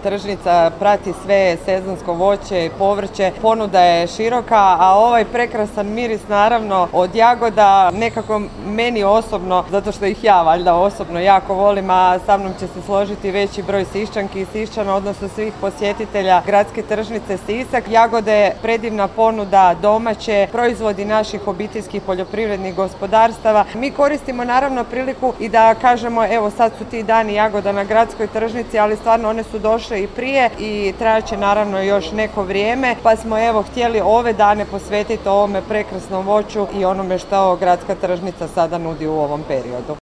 tržnica prati sve sezonsko voće i povrće. Ponuda je široka, a ovaj prekrasan miris naravno od jagoda nekako meni osobno, zato što ih ja valjda osobno jako volim, a sa mnom će se složiti veći broj Siščanki i Siščana, odnosno svih posjetitelja gradske tržnice Sisak. Jagode, predivna ponuda, domaće, proizvodi naših obiteljskih poljoprivrednih gospodarstava. Mi koristimo naravno priliku i da kažemo, evo sad su ti dani jagoda na gradskoj tržnici, ali stvarno one su došle i prije i trajat će naravno još neko vrijeme, pa smo evo htjeli ove dane posvetiti ovome prekrasnom voću i onome što gradska tržnica sada nudi u ovom periodu.